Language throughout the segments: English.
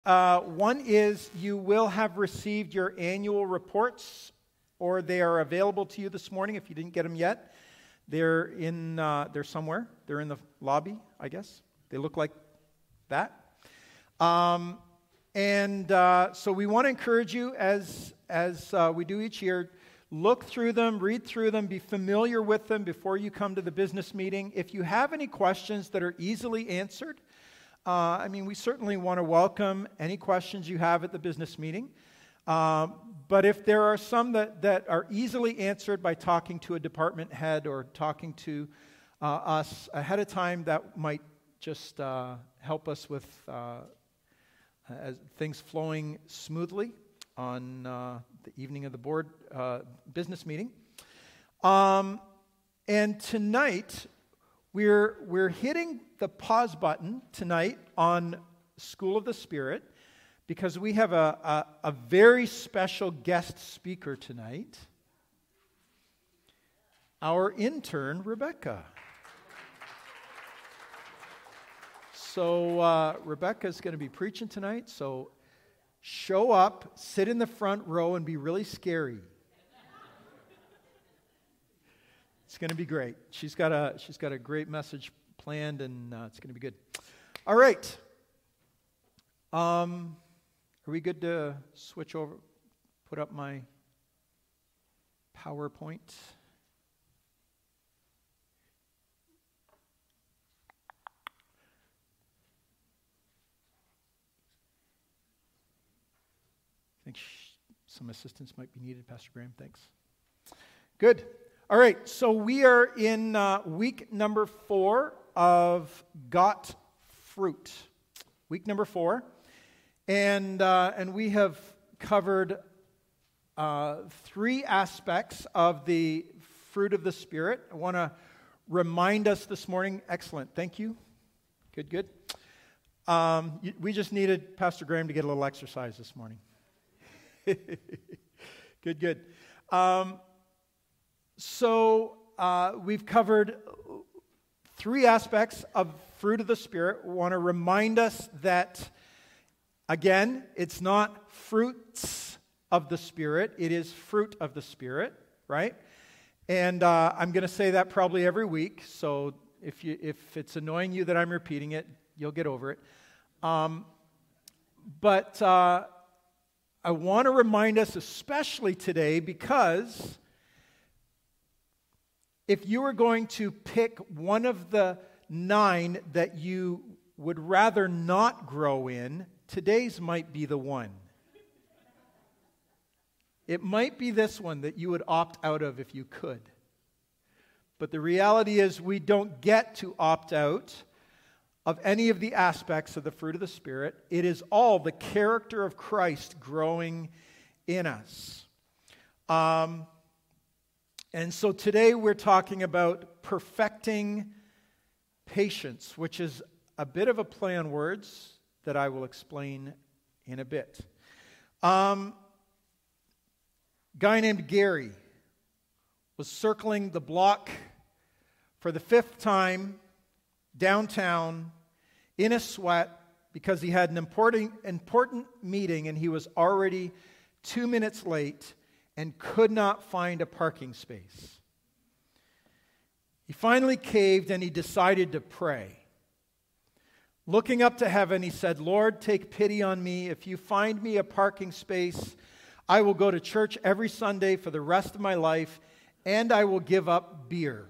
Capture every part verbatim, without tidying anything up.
Uh, one is you will have received your annual reports, or they are available to you this morning if you didn't get them yet. They're in. Uh, they're somewhere. They're in the lobby, I guess. They look like that. Um, and uh, so we want to encourage you, as as uh, we do each year, look through them, read through them, be familiar with them before you come to the business meeting. If you have any questions that are easily answered, Uh, I mean, we certainly want to welcome any questions you have at the business meeting. Um, but if there are some that, that are easily answered by talking to a department head or talking to uh, us ahead of time, that might just uh, help us with uh, as things flowing smoothly on uh, the evening of the board uh, business meeting. Um, and tonight, We're we're hitting the pause button tonight on School of the Spirit because we have a, a, a very special guest speaker tonight, our intern, Rebecca. So uh, Rebecca is going to be preaching tonight, so show up, sit in the front row, and be really scary. It's going to be great. She's got a she's got a great message planned, and uh, it's going to be good. All right. Um, are we good to switch over? Put up my PowerPoint. I think sh- some assistance might be needed, Pastor Graham. Thanks. Good. All right, so we are in uh, week number four of Got Fruit. Week number four. And, uh, and we have covered uh, three aspects of the fruit of the Spirit. I want to remind us this morning. Excellent, thank you. Good, good. Um, we just needed Pastor Graham to get a little exercise this morning. Good, good. Um, So uh, we've covered three aspects of fruit of the Spirit. We want to remind us that, again, it's not fruits of the Spirit. It is fruit of the Spirit, right? And uh, I'm going to say that probably every week. So if you if it's annoying you that I'm repeating it, you'll get over it. Um, but uh, I want to remind us, especially today, because if you were going to pick one of the nine that you would rather not grow in, today's might be the one. It might be this one that you would opt out of if you could. But the reality is we don't get to opt out of any of the aspects of the fruit of the Spirit. It is all the character of Christ growing in us. Um... And so today we're talking about perfecting patience, which is a bit of a play on words that I will explain in a bit. Um, guy named Gary was circling the block for the fifth time downtown in a sweat because he had an important, important meeting and he was already two minutes late and could not find a parking space. He finally caved and he decided to pray. Looking up to heaven, he said, "Lord, take pity on me. If you find me a parking space, I will go to church every Sunday for the rest of my life, and I will give up beer."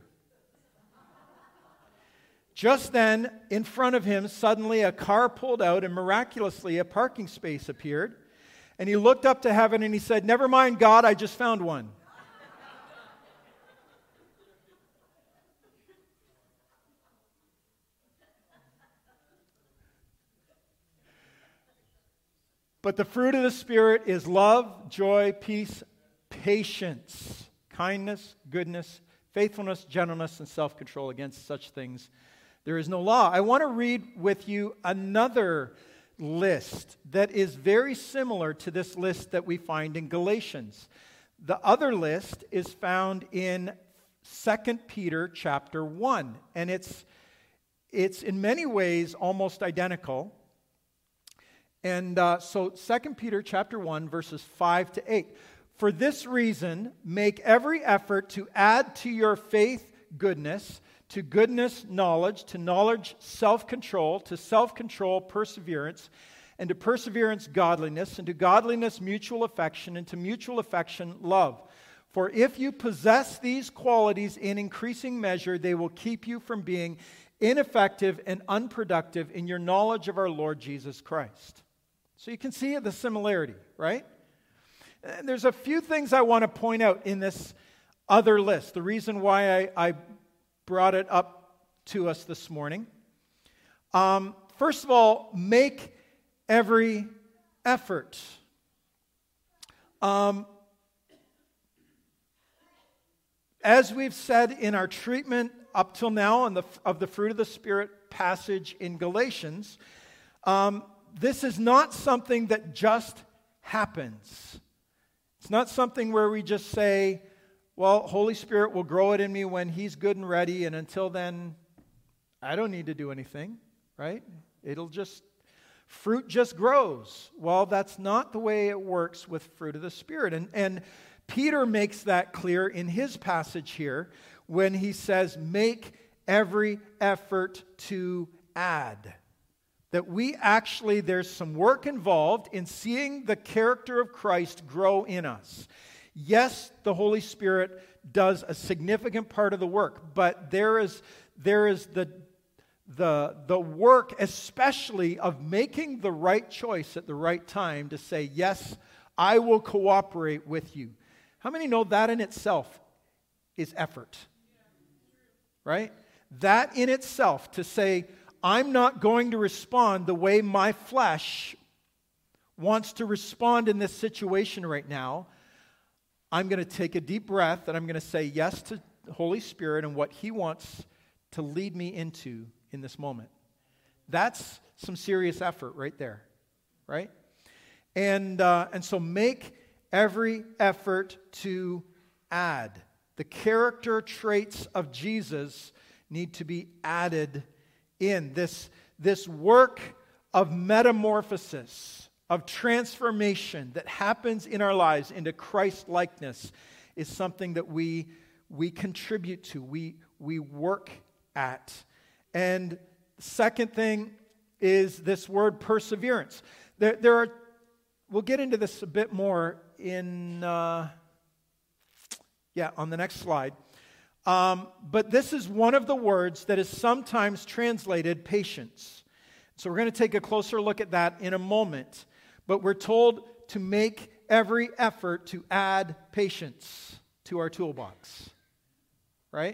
Just then, in front of him, suddenly a car pulled out and miraculously a parking space appeared. And he looked up to heaven and he said, "Never mind, God, I just found one." But the fruit of the Spirit is love, joy, peace, patience, kindness, goodness, faithfulness, gentleness, and self-control. Against such things there is no law. I want to read with you another list that is very similar to this list that we find in Galatians. The other list is found in Second Peter chapter one, and it's it's in many ways almost identical. And uh, so Second Peter chapter one, verses five to eight. For this reason, make every effort to add to your faith goodness, to goodness knowledge, to knowledge self-control, to self-control perseverance, and to perseverance godliness, and to godliness mutual affection, and to mutual affection love. For if you possess these qualities in increasing measure, they will keep you from being ineffective and unproductive in your knowledge of our Lord Jesus Christ. So you can see the similarity, right? And there's a few things I want to point out in this other list. The reason why I, I brought it up to us this morning. Um, first of all, make every effort. Um, as we've said in our treatment up till now on the, of the fruit of the Spirit passage in Galatians, um, this is not something that just happens. It's not something where we just say, well, Holy Spirit will grow it in me when He's good and ready, and until then, I don't need to do anything, right? It'll just, fruit just grows. Well, that's not the way it works with fruit of the Spirit. And, and Peter makes that clear in his passage here when he says, make every effort to add. That we actually, there's some work involved in seeing the character of Christ grow in us. Yes, the Holy Spirit does a significant part of the work, but there is, there is the, the, the work especially of making the right choice at the right time to say, yes, I will cooperate with you. How many know that in itself is effort? Right? That in itself, to say, I'm not going to respond the way my flesh wants to respond in this situation right now. I'm going to take a deep breath and I'm going to say yes to the Holy Spirit and what He wants to lead me into in this moment. That's some serious effort right there, right? And, uh, and so make every effort to add. The character traits of Jesus need to be added in. This, this work of metamorphosis, of transformation that happens in our lives into Christ-likeness is something that we, we contribute to, we, we work at. And the second thing is this word perseverance. There, there are, we'll get into this a bit more in, uh, yeah, on the next slide. Um, but this is one of the words that is sometimes translated patience. So we're going to take a closer look at that in a moment. But we're told to make every effort to add patience to our toolbox. Right?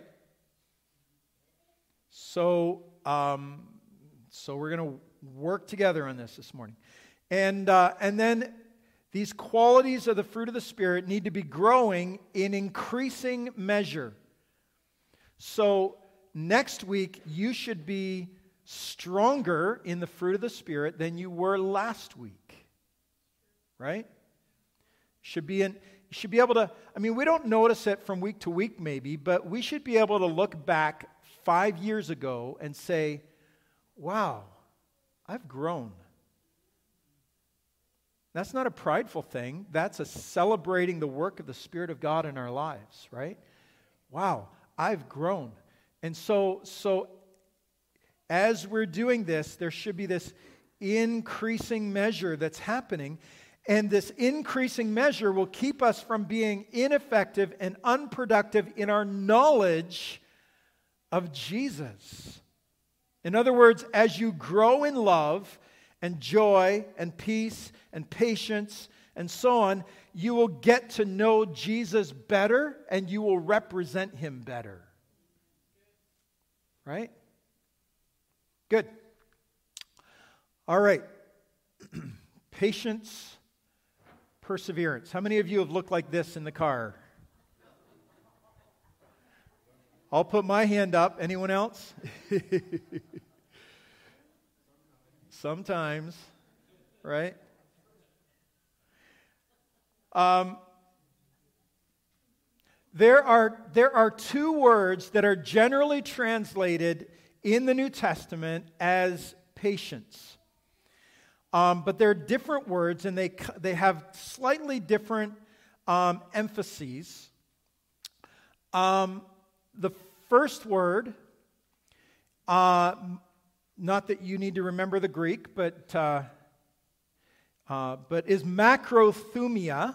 So, um, so we're going to work together on this this morning. And, uh, and then these qualities of the fruit of the Spirit need to be growing in increasing measure. So next week, you should be stronger in the fruit of the Spirit than you were last week. Right? Should be in, should be able to, I mean, we don't notice it from week to week maybe, but we should be able to look back five years ago and say, wow, I've grown. That's not a prideful thing. That's a celebrating the work of the Spirit of God in our lives, right? Wow, I've grown. And so, so as we're doing this, there should be this increasing measure that's happening. And this increasing measure will keep us from being ineffective and unproductive in our knowledge of Jesus. In other words, as you grow in love and joy and peace and patience and so on, you will get to know Jesus better and you will represent Him better. Right? Good. All right. Patience, perseverance. How many of you have looked like this in the car? I'll put my hand up. Anyone else? Sometimes, right? Um, there are, there are two words that are generally translated in the New Testament as patience. Um, but they're different words, and they, they have slightly different um, emphases. Um, the first word, uh, not that you need to remember the Greek, but, uh, uh, but is macrothumia.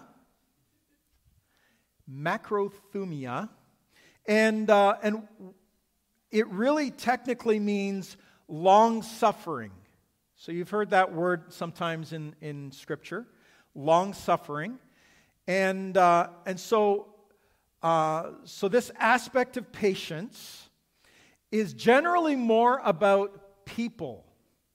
Macrothumia. And, uh, and it really technically means long-suffering. So you've heard that word sometimes in, in Scripture, long-suffering. And, uh, and so, uh, so this aspect of patience is generally more about people.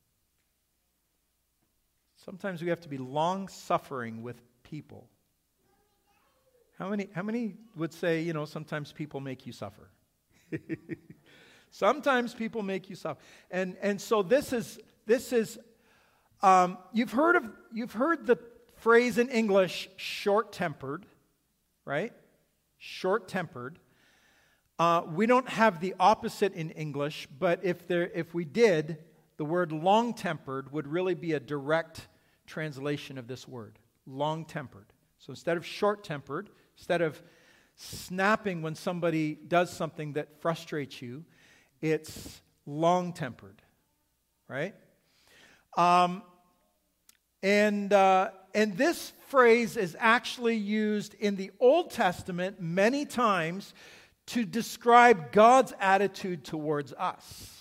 Sometimes we have to be long-suffering with people. How many, how many would say, you know, sometimes people make you suffer? Sometimes people make you suffer. And, and so this is... This is, um, you've heard of, you've heard the phrase in English, short-tempered, right? Short-tempered. Uh, we don't have the opposite in English, but if there, if we did, the word long-tempered would really be a direct translation of this word, long-tempered. So instead of short-tempered, instead of snapping when somebody does something that frustrates you, it's long-tempered, right? Um, and, uh, and this phrase is actually used in the Old Testament many times to describe God's attitude towards us.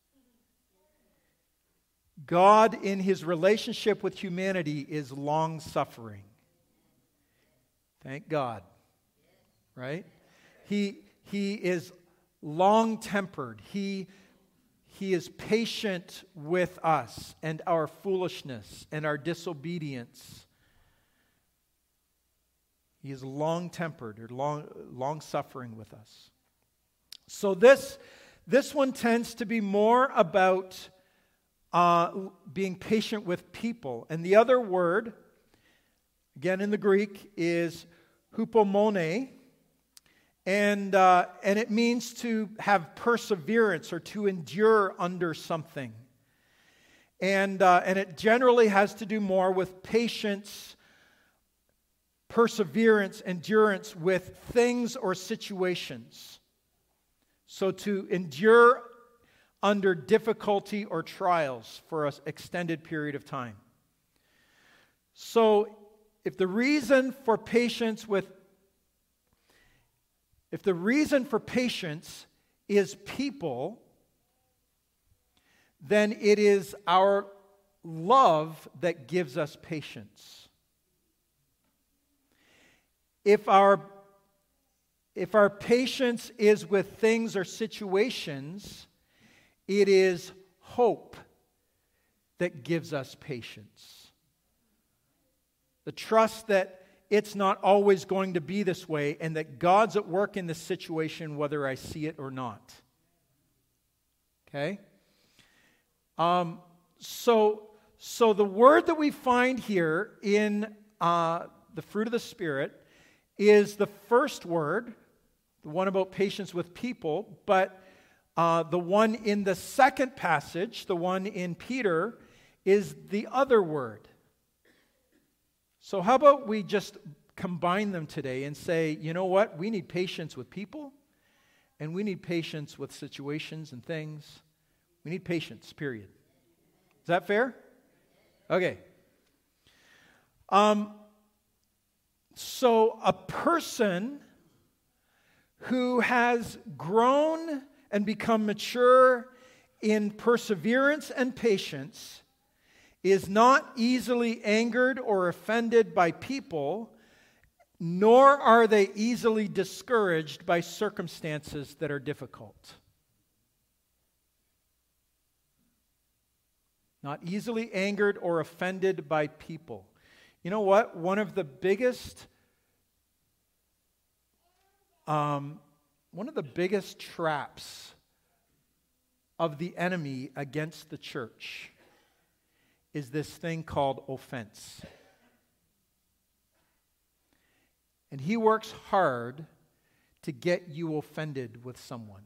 God, in his relationship with humanity, is long-suffering. Thank God. Right? He, he is long-tempered. He He is patient with us and our foolishness and our disobedience. He is long-tempered or long, long-suffering with us. So this, this one tends to be more about uh, being patient with people. And the other word, again in the Greek, is hupomone. And, uh, and it means to have perseverance or to endure under something. And, uh, and it generally has to do more with patience, perseverance, endurance with things or situations. So to endure under difficulty or trials for an extended period of time. So if the reason for patience with If the reason for patience is people, then it is our love that gives us patience. If our, if our patience is with things or situations, it is hope that gives us patience. The trust that it's not always going to be this way, and that God's at work in this situation whether I see it or not. Okay? Um, so, so the word that we find here in uh, the fruit of the Spirit is the first word, the one about patience with people, but uh, the one in the second passage, the one in Peter, is the other word. So how about we just combine them today and say, you know what? We need patience with people, and we need patience with situations and things. We need patience, period. Is that fair? Okay. Um, so a person who has grown and become mature in perseverance and patience is not easily angered or offended by people, nor are they easily discouraged by circumstances that are difficult. Not easily angered or offended by people. You know what? One of the biggest, um, one of the biggest traps of the enemy against the church is this thing called offense. And he works hard to get you offended with someone.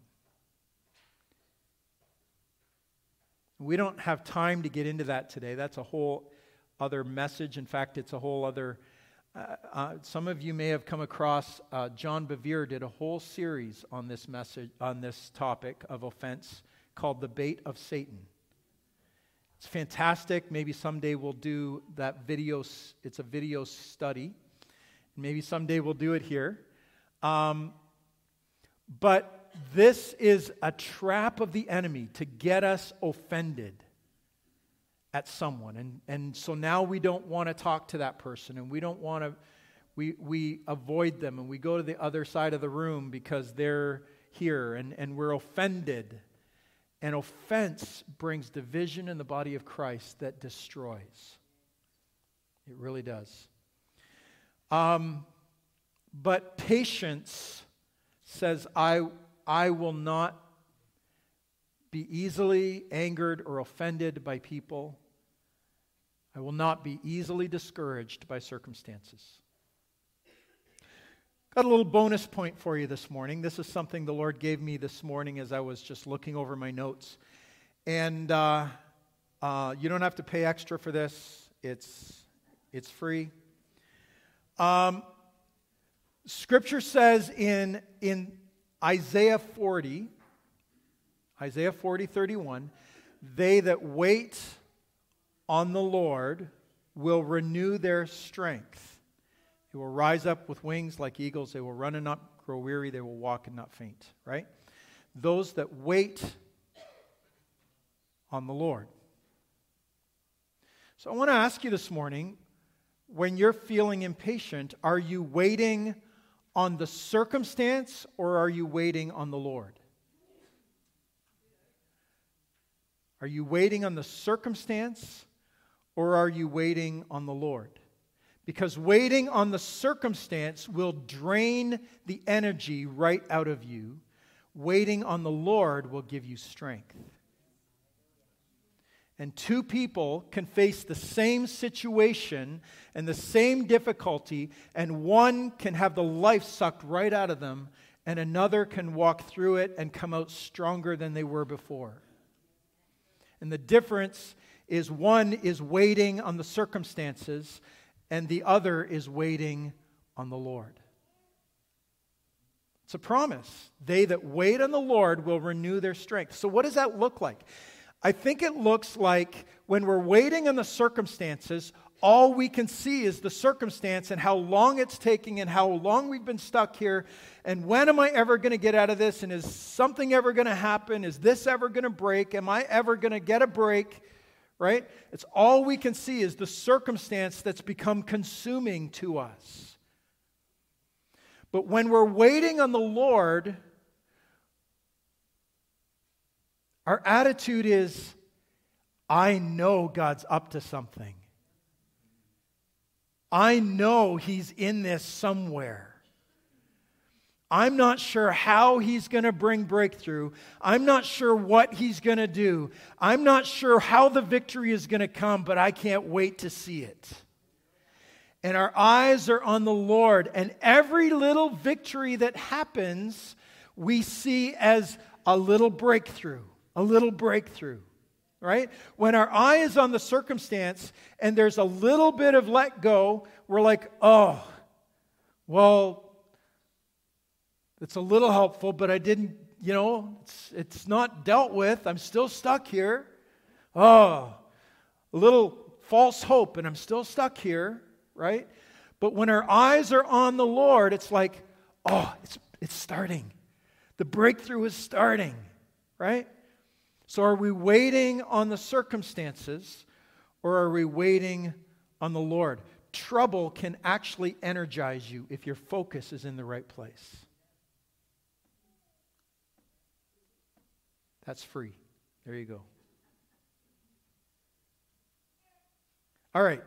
We don't have time to get into that today. That's a whole other message. In fact, it's a whole other, uh, uh, some of you may have come across, uh, John Bevere did a whole series on this message, on this topic of offense called The Bait of Satan. It's fantastic. Maybe someday we'll do that video. It's a video study. Maybe someday we'll do it here. Um, but this is a trap of the enemy to get us offended at someone. And, and so now we don't want to talk to that person, and we don't want to, we, we avoid them, and we go to the other side of the room because they're here, and, and we're offended. And offense brings division in the body of Christ that destroys. It really does. Um, but patience says, I, I will not be easily angered or offended by people. I will not be easily discouraged by circumstances. Got a little bonus point for you this morning. This is something the Lord gave me this morning as I was just looking over my notes. And uh, uh, you don't have to pay extra for this. It's, it's free. Um, scripture says in, in Isaiah forty, Isaiah forty, thirty-one, they that wait on the Lord will renew their strength. They will rise up with wings like eagles. They will run and not grow weary. They will walk and not faint. Right? Those that wait on the Lord. So I want to ask you this morning, when you're feeling impatient, are you waiting on the circumstance or are you waiting on the Lord? Are you waiting on the circumstance or are you waiting on the Lord? Because waiting on the circumstance will drain the energy right out of you. Waiting on the Lord will give you strength. And two people can face the same situation and the same difficulty, and one can have the life sucked right out of them, and another can walk through it and come out stronger than they were before. And the difference is one is waiting on the circumstances, and the other is waiting on the Lord. It's a promise. They that wait on the Lord will renew their strength. So what does that look like? I think it looks like when we're waiting on the circumstances, all we can see is the circumstance and how long it's taking and how long we've been stuck here. And when am I ever going to get out of this? And is something ever going to happen? Is this ever going to break? Am I ever going to get a break? Right? It's all we can see is the circumstance that's become consuming to us. But when we're waiting on the Lord, our attitude is, I know God's up to something. I know He's in this somewhere. I'm not sure how He's going to bring breakthrough. I'm not sure what He's going to do. I'm not sure how the victory is going to come, but I can't wait to see it. And our eyes are on the Lord. And every little victory that happens, we see as a little breakthrough. A little breakthrough. Right? When our eye is on the circumstance and there's a little bit of let go, we're like, oh, well, it's a little helpful, but I didn't, you know, it's, it's not dealt with. I'm still stuck here. Oh, a little false hope, and I'm still stuck here, right? But when our eyes are on the Lord, it's like, oh, it's it's starting. The breakthrough is starting, right? So are we waiting on the circumstances, or are we waiting on the Lord? Trouble can actually energize you if your focus is in the right place. That's free. There you go. All right.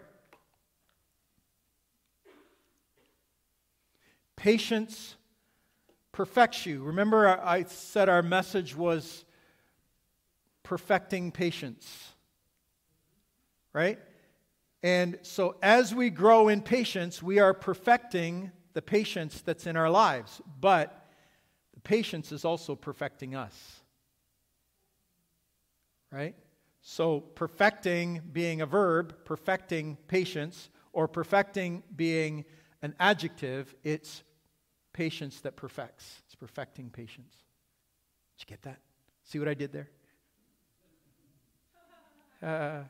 Patience perfects you. Remember, I said our message was perfecting patience. Right? And so as we grow in patience, we are perfecting the patience that's in our lives. But the patience is also perfecting us. Right? So perfecting being a verb, perfecting patience, or perfecting being an adjective, it's patience that perfects. It's perfecting patience. Did you get that? See what I did there? Uh,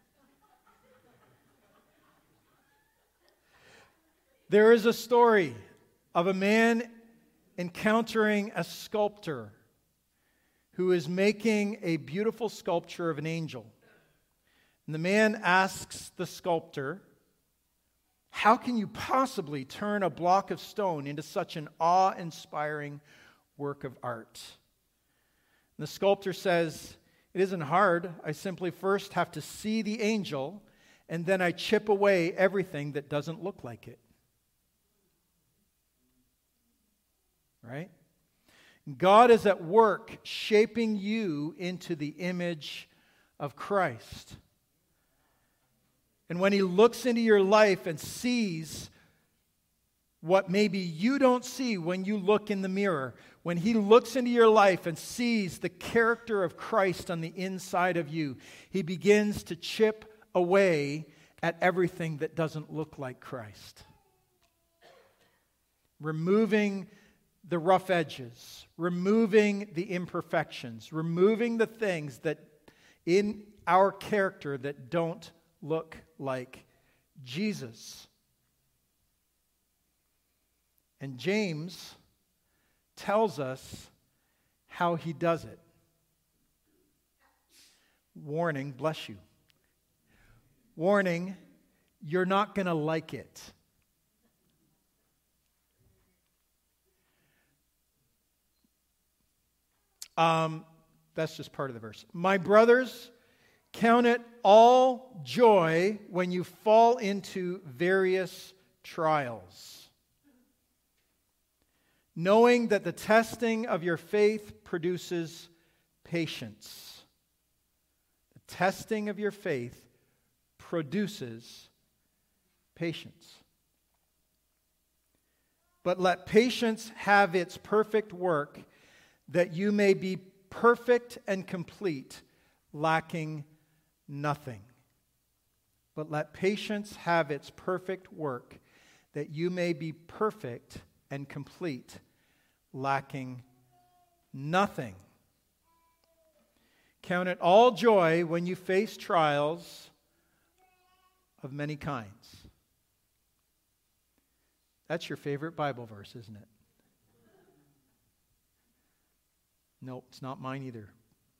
there is a story of a man encountering a sculptor who is making a beautiful sculpture of an angel. And the man asks the sculptor, "How can you possibly turn a block of stone into such an awe-inspiring work of art?" And the sculptor says, "It isn't hard. I simply first have to see the angel, and then I chip away everything that doesn't look like it." Right? God is at work shaping you into the image of Christ. And when He looks into your life and sees what maybe you don't see when you look in the mirror, when He looks into your life and sees the character of Christ on the inside of you, He begins to chip away at everything that doesn't look like Christ. Removing the rough edges, removing the imperfections, removing the things that in our character that don't look like Jesus. And James tells us how he does it. Warning, bless you. Warning, you're not going to like it. Um, that's just part of the verse. "My brothers, count it all joy when you fall into various trials, knowing that the testing of your faith produces patience." The testing of your faith produces patience. "But let patience have its perfect work, that you may be perfect and complete, lacking nothing." But let patience have its perfect work, that you may be perfect and complete, lacking nothing. "Count it all joy when you face trials of many kinds." That's your favorite Bible verse, isn't it? No, it's not mine either.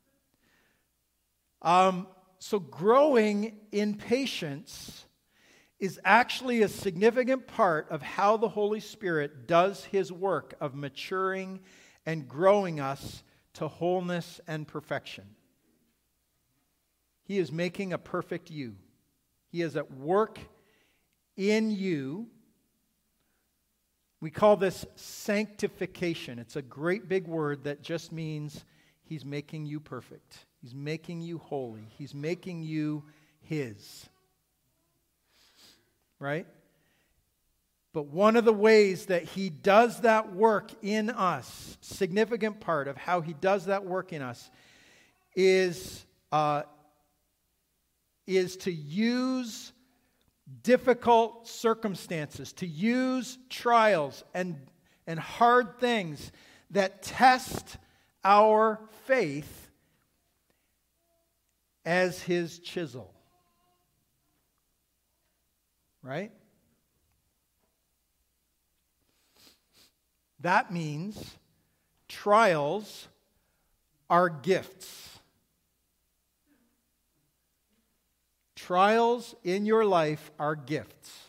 Um, so growing in patience is actually a significant part of how the Holy Spirit does His work of maturing and growing us to wholeness and perfection. He is making a perfect you. He is at work in you. We call this sanctification. It's a great big word that just means He's making you perfect. He's making you holy. He's making you His. Right? But one of the ways that He does that work in us, significant part of how He does that work in us, is, uh, is to use difficult circumstances, to use trials and, and hard things that test our faith as His chisel. Right? That means trials are gifts. Trials in your life are gifts.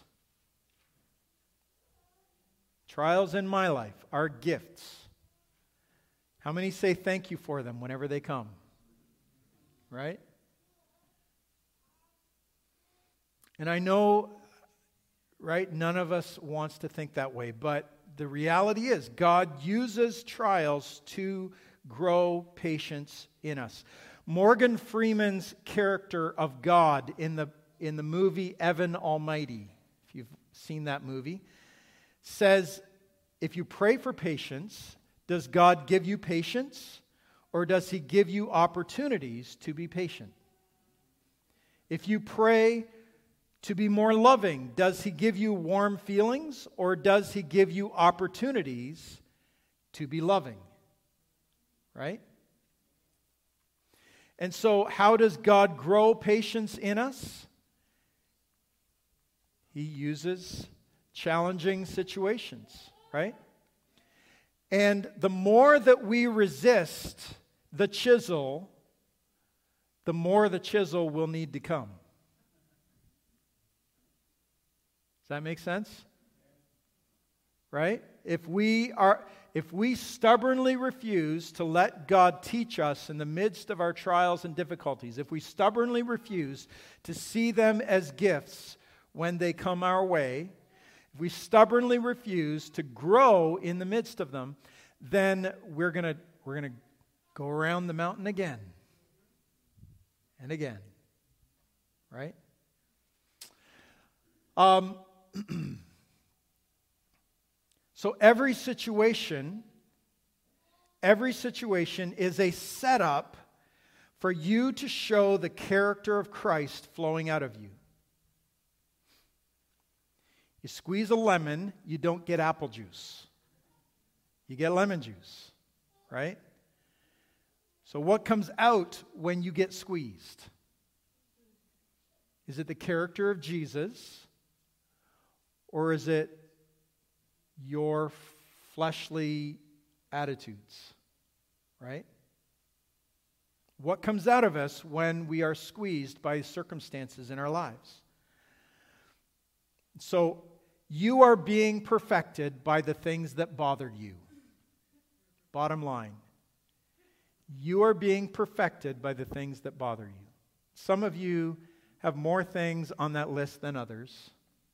Trials in my life are gifts. How many say thank you for them whenever they come? Right? And I know, right, none of us wants to think that way, but the reality is God uses trials to grow patience in us. Morgan Freeman's character of God in the, in the movie Evan Almighty, if you've seen that movie, says, if you pray for patience, does God give you patience, or does He give you opportunities to be patient? If you pray to be more loving, does He give you warm feelings, or does He give you opportunities to be loving? Right? And so, how does God grow patience in us? He uses challenging situations, right? And the more that we resist the chisel, the more the chisel will need to come. Does that make sense? Right? If we are, if we stubbornly refuse to let God teach us in the midst of our trials and difficulties, if we stubbornly refuse to see them as gifts when they come our way, if we stubbornly refuse to grow in the midst of them, then we're gonna we're gonna go around the mountain again and again, right? Um. So every situation, every situation is a setup for you to show the character of Christ flowing out of you. You squeeze a lemon, you don't get apple juice. You get lemon juice, right? So what comes out when you get squeezed? Is it the character of Jesus? Or is it your fleshly attitudes, right? What comes out of us when we are squeezed by circumstances in our lives? So, you are being perfected by the things that bothered you. Bottom line. You are being perfected by the things that bother you. Some of you have more things on that list than others.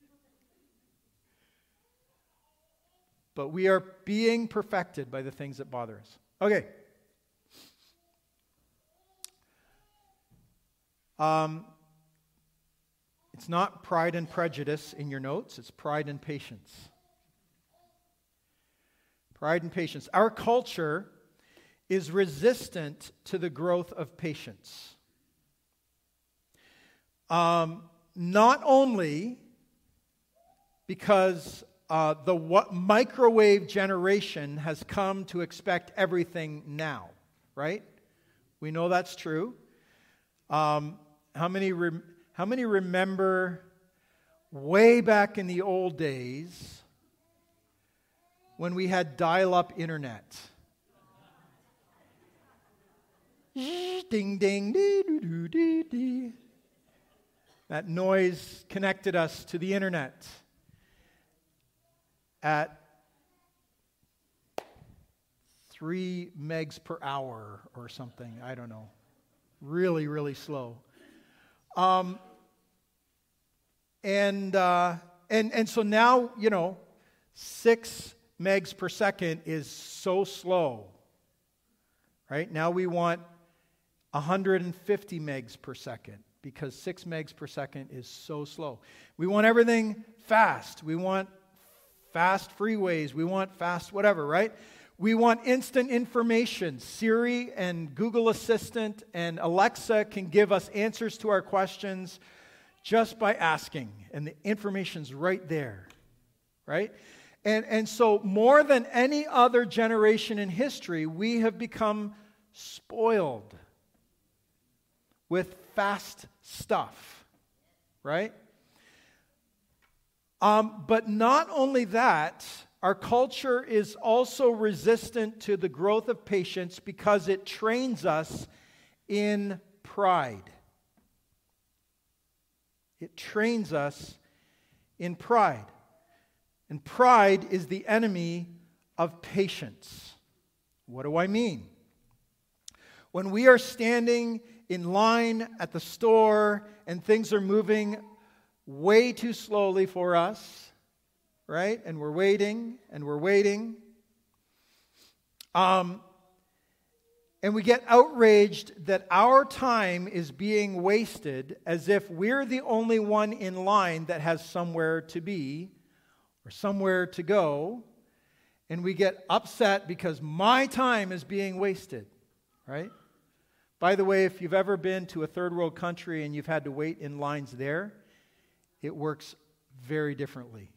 But we are being perfected by the things that bother us. Okay. Um, it's not pride and prejudice in your notes. It's pride and patience. Pride and patience. Our culture is resistant to the growth of patience. Um, not only because Uh, the what microwave generation has come to expect everything now, right? We know that's true. Um, how many rem- how many remember way back in the old days when we had dial-up internet? Ding ding dee doo doo dee dee. That noise connected us to the internet at three megs per hour or something. I don't know. Really, really slow. Um, and uh, and and so now, you know, six megs per second is so slow. Right? Now we want one hundred fifty megs per second because six megs per second is so slow. We want everything fast. We want fast freeways, we want fast whatever, right? We want instant information. Siri and Google Assistant and Alexa can give us answers to our questions just by asking, and the information's right there, right? And, and so more than any other generation in history, we have become spoiled with fast stuff, right? Um, but not only that, our culture is also resistant to the growth of patience because it trains us in pride. It trains us in pride. And pride is the enemy of patience. What do I mean? When we are standing in line at the store and things are moving way too slowly for us, right? And we're waiting, and we're waiting. Um, and we get outraged that our time is being wasted as if we're the only one in line that has somewhere to be or somewhere to go. And we get upset because my time is being wasted, right? By the way, if you've ever been to a third world country and you've had to wait in lines there, it works very differently.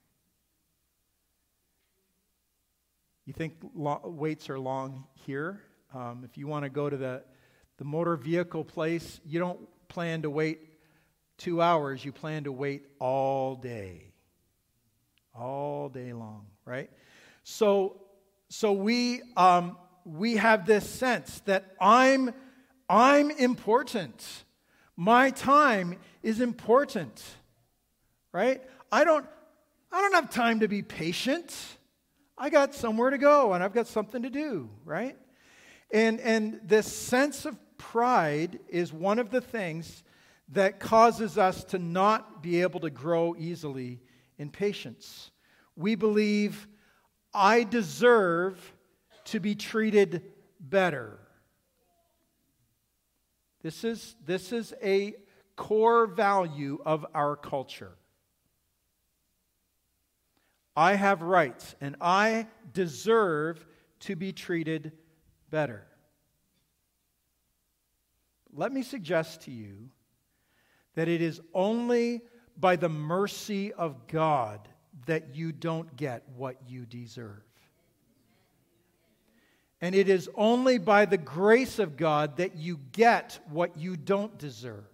You think lo- waits are long here? Um, if you want to go to the, the motor vehicle place, you don't plan to wait two hours. You plan to wait all day. All day long, right? So, so we um, we have this sense that I'm I'm important. My time is important, right? I don't I don't have time to be patient. I got somewhere to go and I've got something to do, right? And and this sense of pride is one of the things that causes us to not be able to grow easily in patience. We believe I deserve to be treated better. This is, this is a core value of our culture. I have rights, and I deserve to be treated better. Let me suggest to you that it is only by the mercy of God that you don't get what you deserve. And it is only by the grace of God that you get what you don't deserve.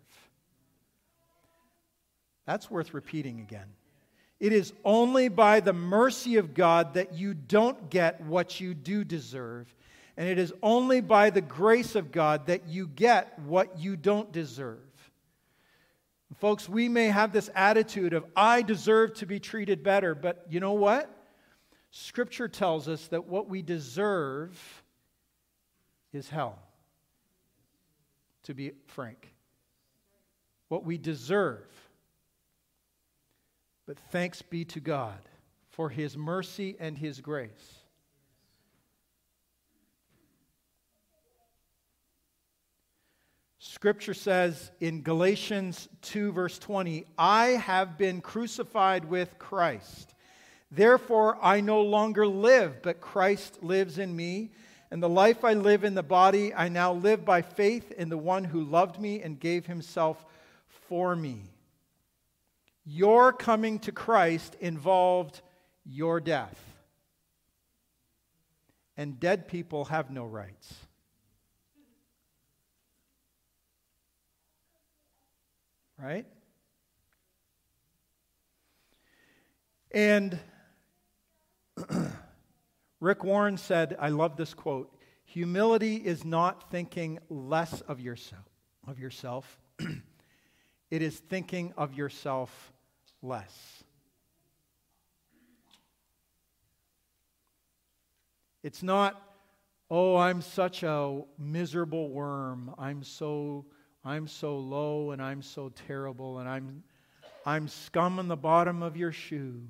That's worth repeating again. It is only by the mercy of God that you don't get what you do deserve. And it is only by the grace of God that you get what you don't deserve. Folks, we may have this attitude of, I deserve to be treated better, but you know what? Scripture tells us that what we deserve is hell, to be frank. What we deserve. But thanks be to God for His mercy and His grace. Scripture says in Galatians two, verse twenty, I have been crucified with Christ. Therefore, I no longer live, but Christ lives in me. And the life I live in the body, I now live by faith in the one who loved me and gave himself for me. Your coming to Christ involved your death. And dead people have no rights. Right? And Rick Warren said, I love this quote, humility is not thinking less of yourself, of yourself. It is thinking of yourself less. It's not, oh, I'm such a miserable worm. I'm so I'm so low and I'm so terrible and I'm I'm scum on the bottom of your shoe.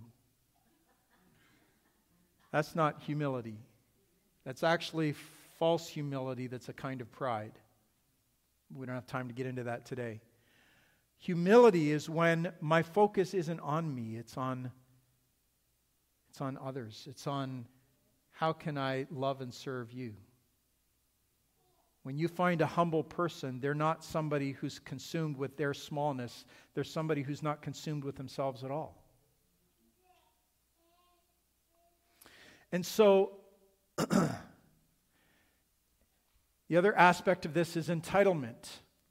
That's not humility. That's actually false humility. That's a kind of pride. We don't have time to get into that today. Humility is when my focus isn't on me, it's on it's on others. It's on how can I love and serve you. When you find a humble person, they're not somebody who's consumed with their smallness. They're somebody who's not consumed with themselves at all. And so, the other aspect of this is entitlement.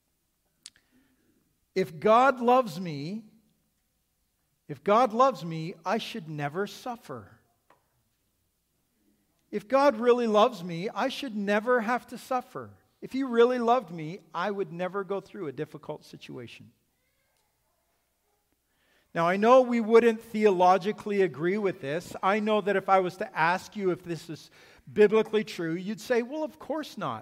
If God loves me, if God loves me, I should never suffer. If God really loves me, I should never have to suffer. If He really loved me, I would never go through a difficult situation. Now, I know we wouldn't theologically agree with this. I know that if I was to ask you if this is biblically true, you'd say, well, of course not.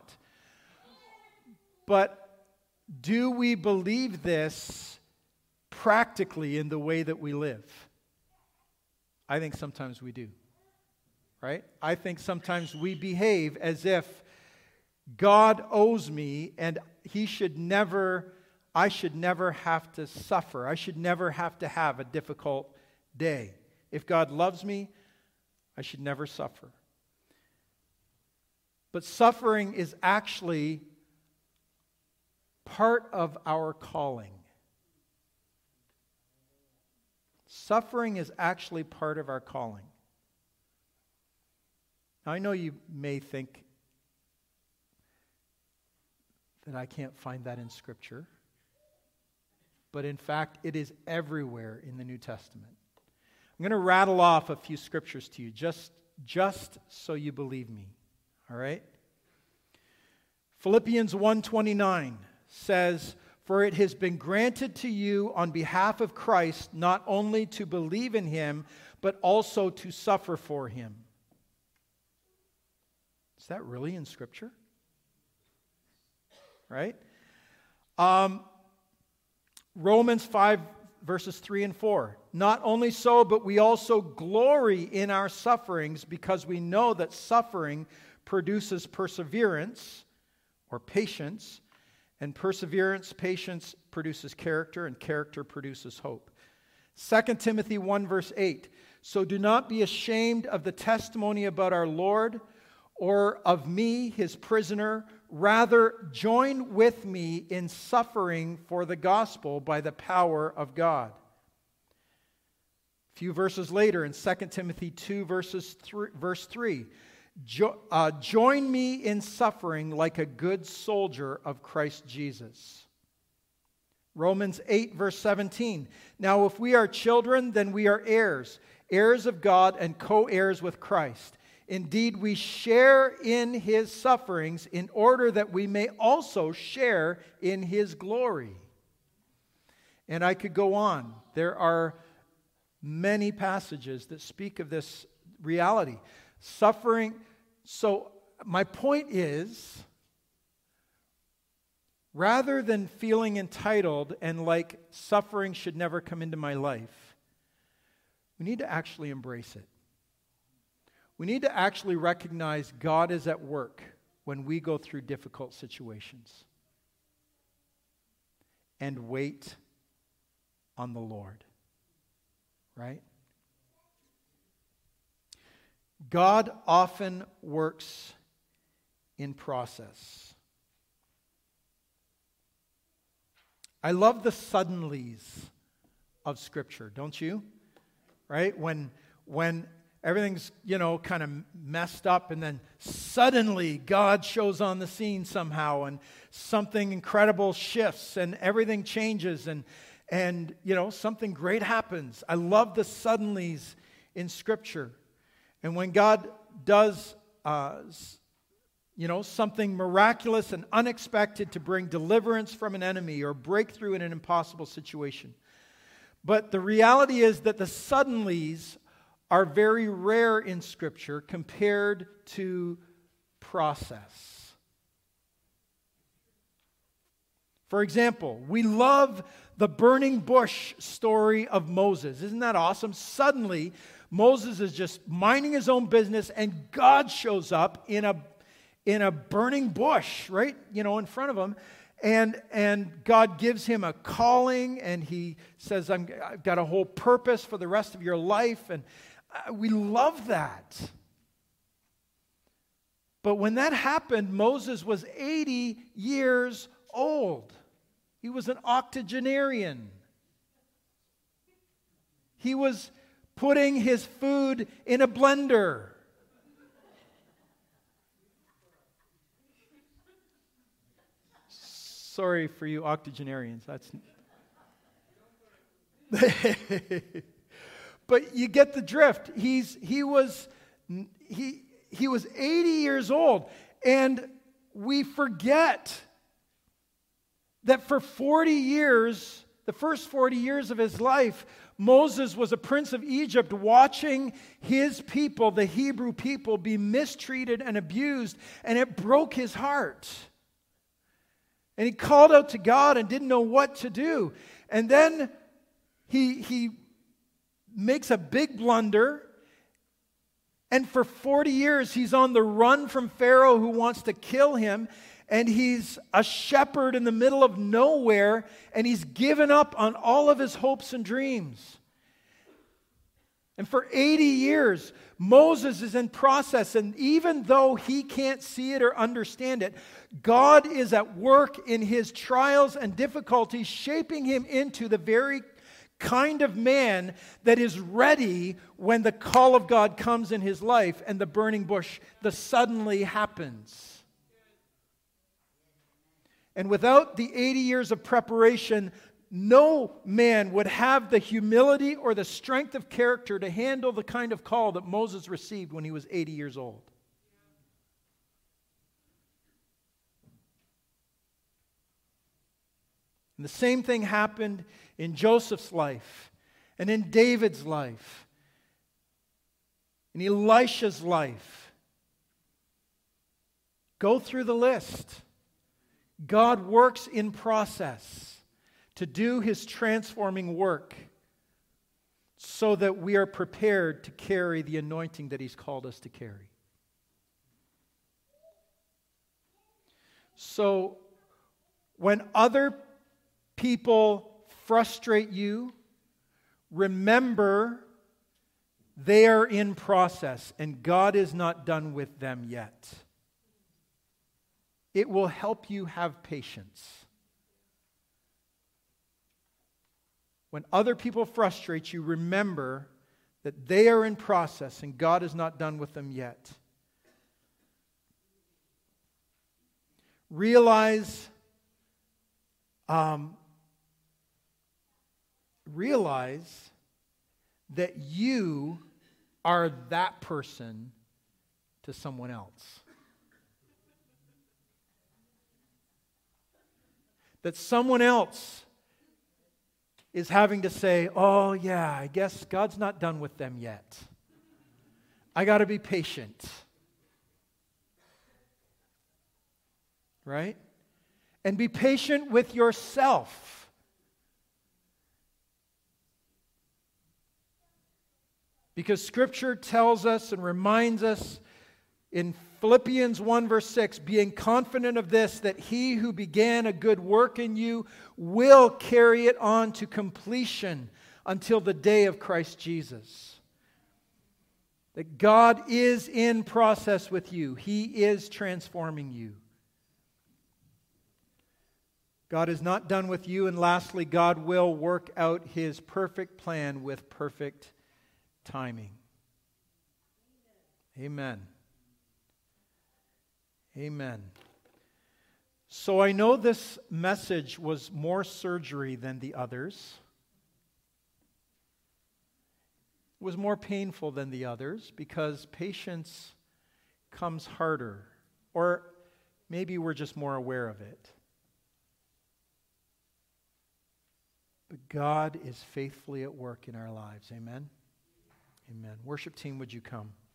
But do we believe this practically in the way that we live? I think sometimes we do. Right? I think sometimes we behave as if God owes me and He should never, I should never have to suffer. I should never have to have a difficult day. If God loves me, I should never suffer. But suffering is actually part of our calling. Suffering is actually part of our calling. Now, I know you may think that I can't find that in Scripture, but in fact, it is everywhere in the New Testament. I'm going to rattle off a few scriptures to you, just, just so you believe me, all right? Philippians one twenty-nine says, "For it has been granted to you on behalf of Christ not only to believe in Him, but also to suffer for Him." Is that really in Scripture? Right? Um, Romans five, verses three and four. "Not only so, but we also glory in our sufferings, because we know that suffering produces perseverance," or patience, "and perseverance, patience produces character, and character produces hope." Second Timothy one, verse eight. "So do not be ashamed of the testimony about our Lord, or of me, His prisoner. Rather, join with me in suffering for the gospel by the power of God." A few verses later, in Second Timothy two, verses three, verse three, Jo- uh, "Join me in suffering like a good soldier of Christ Jesus." Romans eight, verse seventeen. "Now if we are children, then we are heirs, heirs of God and co-heirs with Christ. Indeed, we share in His sufferings in order that we may also share in His glory." And I could go on. There are many passages that speak of this reality. Suffering. So my point is, rather than feeling entitled and like suffering should never come into my life, we need to actually embrace it. We need to actually recognize God is at work when we go through difficult situations. And wait on the Lord. Right? God often works in process. I love the suddenlies of Scripture, don't you? Right? When, when everything's, you know, kind of messed up, and then suddenly God shows on the scene somehow, and something incredible shifts, and everything changes, and, and you know, something great happens. I love the suddenlies in Scripture. And when God does, uh, you know, something miraculous and unexpected to bring deliverance from an enemy or breakthrough in an impossible situation. But the reality is that the suddenlies are very rare in Scripture compared to process. For example, we love the burning bush story of Moses. Isn't that awesome? Suddenly, Moses is just minding his own business, and God shows up in a in a burning bush, right? You know, in front of him. And, and God gives him a calling, and He says, I'm, I've got a whole purpose for the rest of your life. And we love that. But when that happened, Moses was eighty years old. He was an octogenarian. He was putting his food in a blender. Sorry for you octogenarians. That's. But you get the drift. He's he was he he was eighty years old, and we forget that for forty years, the first forty years of his life, Moses was a prince of Egypt, watching his people, the Hebrew people, be mistreated and abused, and it broke his heart. And he called out to God and didn't know what to do. And then he, he makes a big blunder. And for forty years, he's on the run from Pharaoh, who wants to kill him. And he's a shepherd in the middle of nowhere. And he's given up on all of his hopes and dreams. And for eighty years, Moses is in process, and even though he can't see it or understand it, God is at work in his trials and difficulties, shaping him into the very kind of man that is ready when the call of God comes in his life and the burning bush, the suddenly happens. And without the eighty years of preparation, no man would have the humility or the strength of character to handle the kind of call that Moses received when he was eighty years old. And the same thing happened in Joseph's life, and in David's life, in Elisha's life. Go through the list. God works in process to do his transforming work so that we are prepared to carry the anointing that he's called us to carry. So, when other people frustrate you, remember they are in process and God is not done with them yet. It will help you have patience. When other people frustrate you, remember that they are in process and God is not done with them yet. Realize, um, realize that you are that person to someone else. That someone else is having to say, oh yeah, I guess God's not done with them yet. I got to be patient. Right? And be patient with yourself. Because Scripture tells us and reminds us in Philippians one verse six, being confident of this, that he who began a good work in you will carry it on to completion until the day of Christ Jesus. That God is in process with you. He is transforming you. God is not done with you. And lastly, God will work out his perfect plan with perfect timing. Amen. Amen. So I know this message was more surgery than the others. It was more painful than the others because patience comes harder. Or maybe we're just more aware of it. But God is faithfully at work in our lives. Amen? Amen. Worship team, would you come?